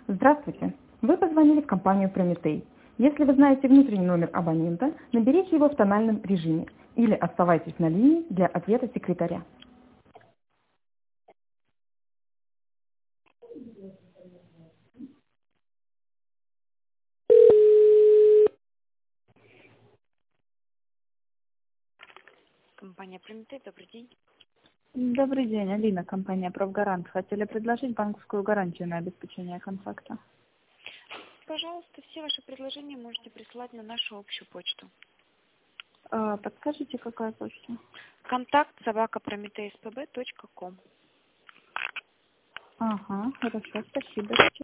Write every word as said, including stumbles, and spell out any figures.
Здравствуйте. Вы позвонили в компанию Прометей. Если вы знаете внутренний номер абонента, наберите его в тональном режиме или оставайтесь на линии для ответа секретаря. Компания Прометей, добрый день. Добрый день, Алина, компания «Профгарант». Хотели предложить банковскую гарантию на обеспечение контракта. Пожалуйста, все ваши предложения можете присылать на нашу общую почту. А, подскажите, какая почта? Контакт собака прометей эс пэ бэ точка ком. Ага, хорошо, спасибо.